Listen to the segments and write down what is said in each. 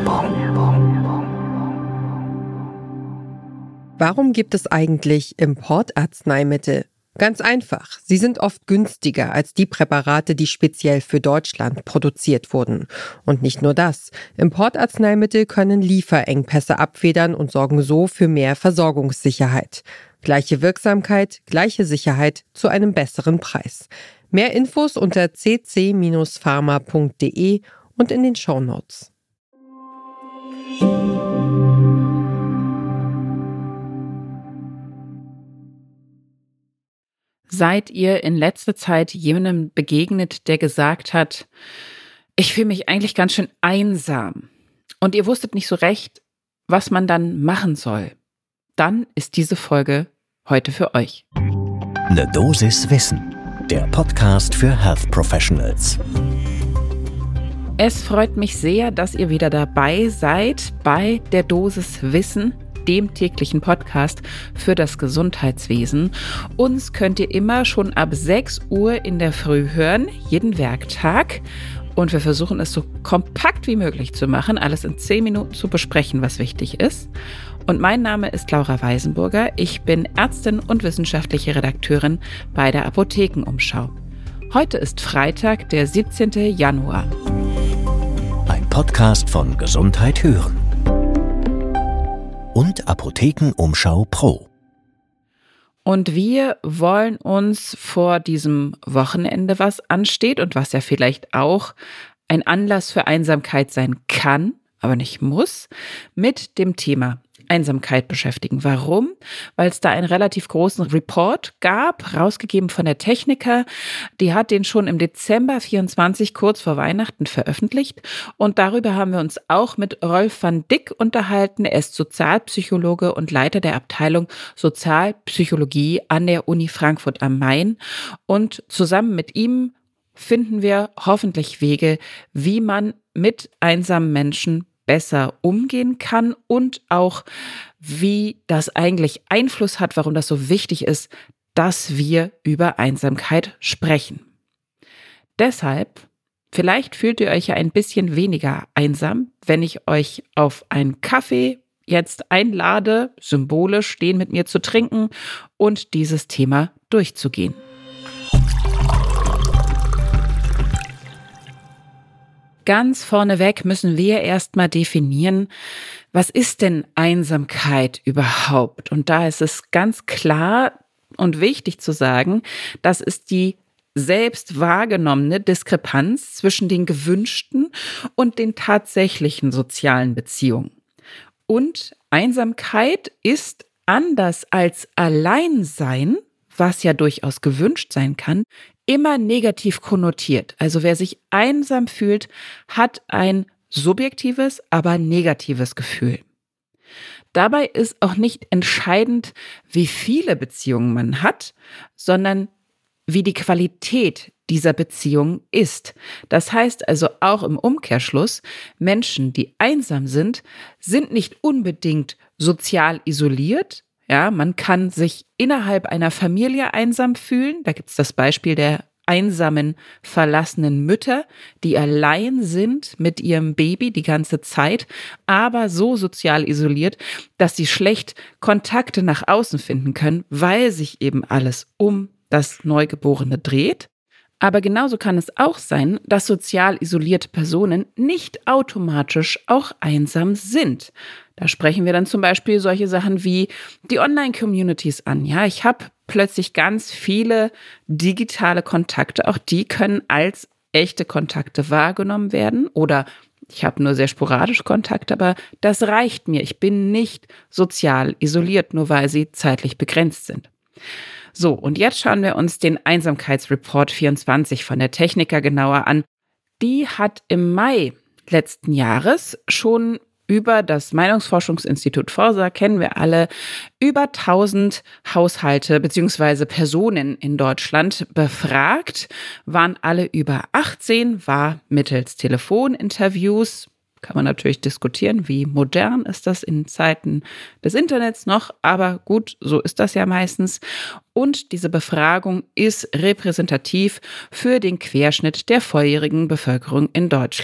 Warum gibt es eigentlich Importarzneimittel? Ganz einfach, sie sind oft günstiger als die Präparate, die speziell für Deutschland produziert wurden. Und nicht nur das, Importarzneimittel können Lieferengpässe abfedern und sorgen so für mehr Versorgungssicherheit. Gleiche Wirksamkeit, gleiche Sicherheit zu einem besseren Preis. Mehr Infos unter cc-pharma.de und in den Shownotes. Seid ihr in letzter Zeit jemandem begegnet, der gesagt hat, ich fühle mich eigentlich ganz schön einsam und ihr wusstet nicht so recht, was man dann machen soll? Dann ist diese Folge heute für euch. Eine Dosis Wissen, der Podcast für Health Professionals. Es freut mich sehr, dass ihr wieder dabei seid bei der Dosis Wissen, dem täglichen Podcast für das Gesundheitswesen. Uns könnt ihr immer schon ab 6 Uhr in der Früh hören, jeden Werktag. Und wir versuchen es so kompakt wie möglich zu machen, alles in 10 Minuten zu besprechen, was wichtig ist. Und mein Name ist Laura Weisenburger. Ich bin Ärztin und wissenschaftliche Redakteurin bei der Apothekenumschau. Heute ist Freitag, der 17. Januar. Ein Podcast von Gesundheit hören und Apothekenumschau Pro. Und wir wollen uns vor diesem Wochenende, was ansteht und was ja vielleicht auch ein Anlass für Einsamkeit sein kann, aber nicht muss, mit dem Thema Einsamkeit beschäftigen. Warum? Weil es da einen relativ großen Report gab, rausgegeben von der Techniker. Die hat den schon im Dezember 24, kurz vor Weihnachten, veröffentlicht. Und darüber haben wir uns auch mit Rolf van Dick unterhalten. Er ist Sozialpsychologe und Leiter der Abteilung Sozialpsychologie an der Uni Frankfurt am Main. Und zusammen mit ihm finden wir hoffentlich Wege, wie man mit einsamen Menschen besser umgehen kann und auch, wie das eigentlich Einfluss hat, warum das so wichtig ist, dass wir über Einsamkeit sprechen. Deshalb, vielleicht fühlt ihr euch ja ein bisschen weniger einsam, wenn ich euch auf einen Kaffee jetzt einlade, symbolisch den mit mir zu trinken und dieses Thema durchzugehen. Ganz vorneweg müssen wir erstmal definieren, was ist denn Einsamkeit überhaupt? Und da ist es ganz klar und wichtig zu sagen, das ist die selbst wahrgenommene Diskrepanz zwischen den gewünschten und den tatsächlichen sozialen Beziehungen. Und Einsamkeit ist anders als Alleinsein, was ja durchaus gewünscht sein kann, immer negativ konnotiert. Also wer sich einsam fühlt, hat ein subjektives, aber negatives Gefühl. Dabei ist auch nicht entscheidend, wie viele Beziehungen man hat, sondern wie die Qualität dieser Beziehung ist. Das heißt also auch im Umkehrschluss, Menschen, die einsam sind nicht unbedingt sozial isoliert. Ja, man kann sich innerhalb einer Familie einsam fühlen. Da gibt es das Beispiel der einsamen, verlassenen Mütter, die allein sind mit ihrem Baby die ganze Zeit, aber so sozial isoliert, dass sie schlecht Kontakte nach außen finden können, weil sich eben alles um das Neugeborene dreht. Aber genauso kann es auch sein, dass sozial isolierte Personen nicht automatisch auch einsam sind. Da sprechen wir dann zum Beispiel solche Sachen wie die Online-Communities an. Ja, ich habe plötzlich ganz viele digitale Kontakte. Auch die können als echte Kontakte wahrgenommen werden. Oder ich habe nur sehr sporadisch Kontakte, aber das reicht mir. Ich bin nicht sozial isoliert, nur weil sie zeitlich begrenzt sind. So, und jetzt schauen wir uns den Einsamkeitsreport 24 von der Techniker genauer an. Die hat im Mai letzten Jahres schon über das Meinungsforschungsinstitut Forsa, kennen wir alle, über 1000 Haushalte bzw. Personen in Deutschland befragt, waren alle über 18, war mittels Telefoninterviews. Kann man natürlich diskutieren, wie modern ist das in Zeiten des Internets noch, aber gut, so ist das ja meistens. Und diese Befragung ist repräsentativ für den Querschnitt der volljährigen Bevölkerung in Deutschland.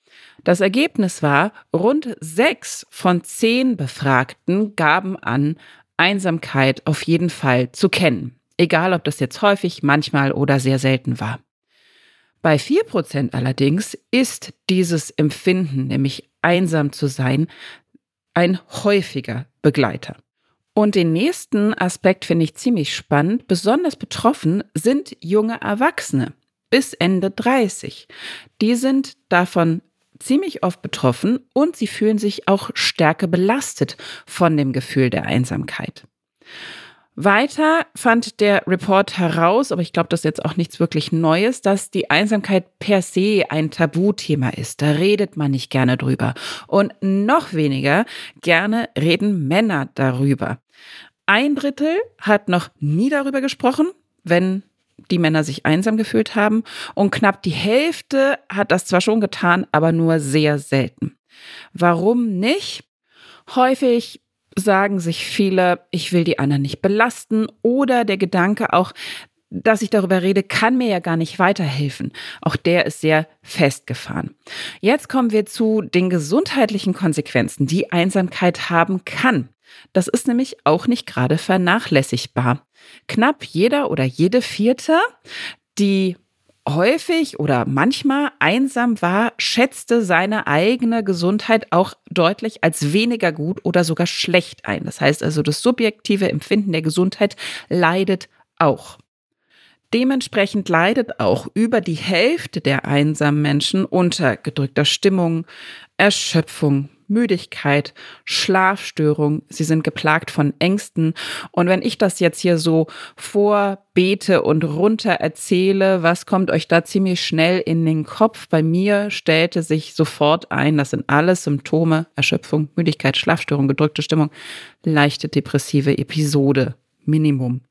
Das Ergebnis war, rund 6 von 10 Befragten gaben an, Einsamkeit auf jeden Fall zu kennen. Egal, ob das jetzt häufig, manchmal oder sehr selten war. Bei 4% allerdings ist dieses Empfinden, nämlich einsam zu sein, ein häufiger Begleiter. Und den nächsten Aspekt finde ich ziemlich spannend. Besonders betroffen sind junge Erwachsene bis Ende 30. Die sind davon ziemlich oft betroffen und sie fühlen sich auch stärker belastet von dem Gefühl der Einsamkeit. Weiter fand der Report heraus, aber ich glaube, das ist jetzt auch nichts wirklich Neues, dass die Einsamkeit per se ein Tabuthema ist. Da redet man nicht gerne drüber. Und noch weniger gerne reden Männer darüber. 1/3 hat noch nie darüber gesprochen, wenn die Männer sich einsam gefühlt haben. Und knapp die Hälfte hat das zwar schon getan, aber nur sehr selten. Warum nicht? Häufig sagen sich viele, ich will die anderen nicht belasten, oder der Gedanke auch, dass ich darüber rede, kann mir ja gar nicht weiterhelfen. Auch der ist sehr festgefahren. Jetzt kommen wir zu den gesundheitlichen Konsequenzen, die Einsamkeit haben kann. Das ist nämlich auch nicht gerade vernachlässigbar. Knapp jeder oder jede Vierte, die häufig oder manchmal einsam war, schätzte seine eigene Gesundheit auch deutlich als weniger gut oder sogar schlecht ein. Das heißt also, das subjektive Empfinden der Gesundheit leidet auch. Dementsprechend leidet auch über die Hälfte der einsamen Menschen unter gedrückter Stimmung, Erschöpfung, Müdigkeit, Schlafstörung. Sie sind geplagt von Ängsten. Und wenn ich das jetzt hier so vorbete und runter erzähle, was kommt euch da ziemlich schnell in den Kopf? Bei mir stellte sich sofort ein, das sind alles Symptome: Erschöpfung, Müdigkeit, Schlafstörung, gedrückte Stimmung, leichte depressive Episode, Minimum.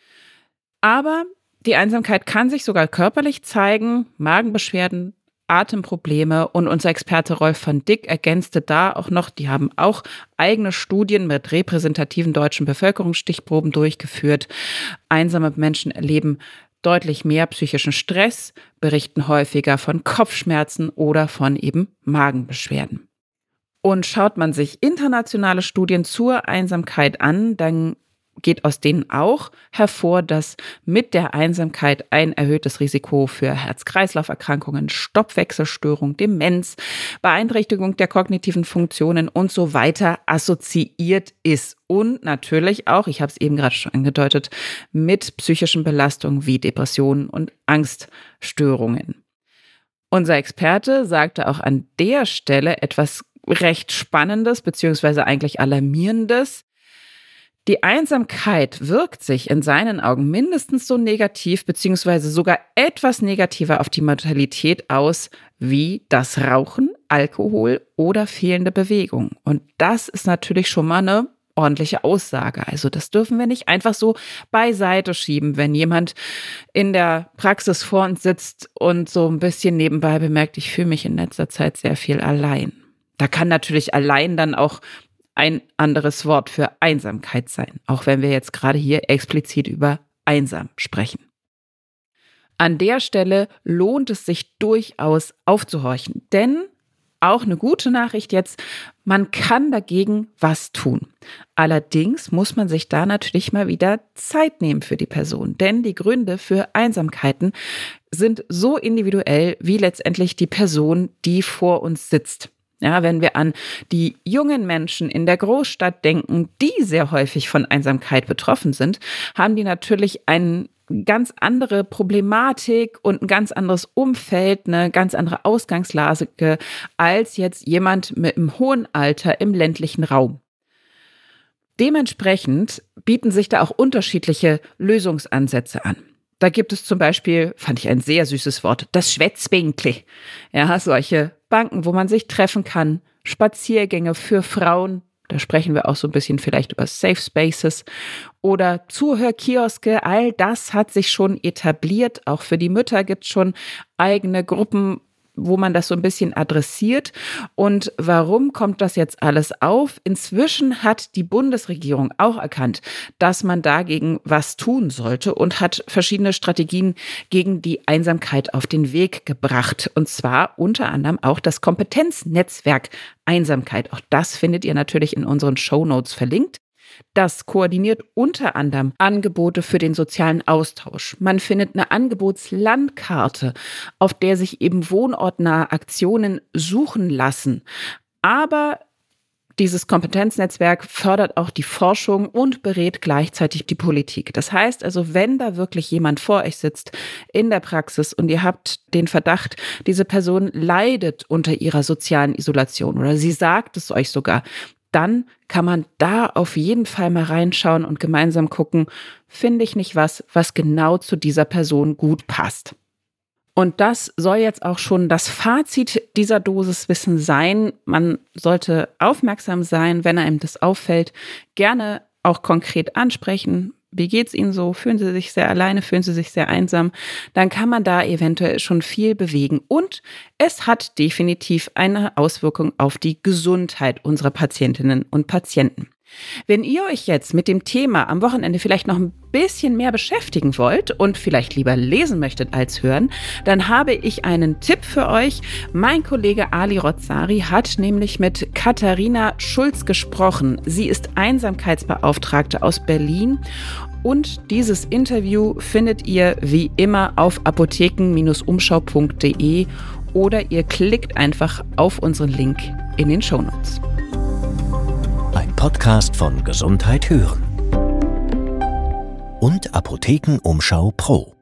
Aber die Einsamkeit kann sich sogar körperlich zeigen: Magenbeschwerden, Atemprobleme, und unser Experte Rolf van Dick ergänzte da auch noch, die haben auch eigene Studien mit repräsentativen deutschen Bevölkerungsstichproben durchgeführt. Einsame Menschen erleben deutlich mehr psychischen Stress, berichten häufiger von Kopfschmerzen oder von eben Magenbeschwerden. Und schaut man sich internationale Studien zur Einsamkeit an, dann geht aus denen auch hervor, dass mit der Einsamkeit ein erhöhtes Risiko für Herz-Kreislauf-Erkrankungen, Stoffwechselstörung, Demenz, Beeinträchtigung der kognitiven Funktionen und so weiter assoziiert ist. Und natürlich auch, ich habe es eben gerade schon angedeutet, mit psychischen Belastungen wie Depressionen und Angststörungen. Unser Experte sagte auch an der Stelle etwas recht Spannendes bzw. eigentlich Alarmierendes. Die Einsamkeit wirkt sich in seinen Augen mindestens so negativ bzw. sogar etwas negativer auf die Mortalität aus wie das Rauchen, Alkohol oder fehlende Bewegung. Und das ist natürlich schon mal eine ordentliche Aussage. Also das dürfen wir nicht einfach so beiseite schieben, wenn jemand in der Praxis vor uns sitzt und so ein bisschen nebenbei bemerkt, ich fühle mich in letzter Zeit sehr viel allein. Da kann natürlich allein dann auch ein anderes Wort für Einsamkeit sein, auch wenn wir jetzt gerade hier explizit über einsam sprechen. An der Stelle lohnt es sich durchaus aufzuhorchen, denn auch eine gute Nachricht jetzt, man kann dagegen was tun. Allerdings muss man sich da natürlich mal wieder Zeit nehmen für die Person, denn die Gründe für Einsamkeiten sind so individuell wie letztendlich die Person, die vor uns sitzt. Ja, wenn wir an die jungen Menschen in der Großstadt denken, die sehr häufig von Einsamkeit betroffen sind, haben die natürlich eine ganz andere Problematik und ein ganz anderes Umfeld, eine ganz andere Ausgangslage als jetzt jemand mit einem hohen Alter im ländlichen Raum. Dementsprechend bieten sich da auch unterschiedliche Lösungsansätze an. Da gibt es zum Beispiel, fand ich ein sehr süßes Wort, das Schwätzbänkli. Ja, solche Banken, wo man sich treffen kann, Spaziergänge für Frauen, da sprechen wir auch so ein bisschen vielleicht über Safe Spaces oder Zuhörkioske, all das hat sich schon etabliert. Auch für die Mütter gibt es schon eigene Gruppen, wo man das so ein bisschen adressiert. Und warum kommt das jetzt alles auf? Inzwischen hat die Bundesregierung auch erkannt, dass man dagegen was tun sollte und hat verschiedene Strategien gegen die Einsamkeit auf den Weg gebracht. Und zwar unter anderem auch das Kompetenznetzwerk Einsamkeit. Auch das findet ihr natürlich in unseren Shownotes verlinkt. Das koordiniert unter anderem Angebote für den sozialen Austausch. Man findet eine Angebotslandkarte, auf der sich eben wohnortnahe Aktionen suchen lassen. Aber dieses Kompetenznetzwerk fördert auch die Forschung und berät gleichzeitig die Politik. Das heißt also, wenn da wirklich jemand vor euch sitzt in der Praxis und ihr habt den Verdacht, diese Person leidet unter ihrer sozialen Isolation oder sie sagt es euch sogar, dann kann man da auf jeden Fall mal reinschauen und gemeinsam gucken, finde ich nicht was genau zu dieser Person gut passt. Und das soll jetzt auch schon das Fazit dieser Dosiswissen sein. Man sollte aufmerksam sein, wenn einem das auffällt, gerne auch konkret ansprechen. Wie geht's Ihnen so? Fühlen Sie sich sehr alleine? Fühlen Sie sich sehr einsam? Dann kann man da eventuell schon viel bewegen. Und es hat definitiv eine Auswirkung auf die Gesundheit unserer Patientinnen und Patienten. Wenn ihr euch jetzt mit dem Thema am Wochenende vielleicht noch ein bisschen mehr beschäftigen wollt und vielleicht lieber lesen möchtet als hören, dann habe ich einen Tipp für euch. Mein Kollege Ali Rozari hat nämlich mit Katharina Schulz gesprochen. Sie ist Einsamkeitsbeauftragte aus Berlin. Und dieses Interview findet ihr wie immer auf apotheken-umschau.de oder ihr klickt einfach auf unseren Link in den Shownotes. Ein Podcast von Gesundheit hören und Apotheken Umschau Pro.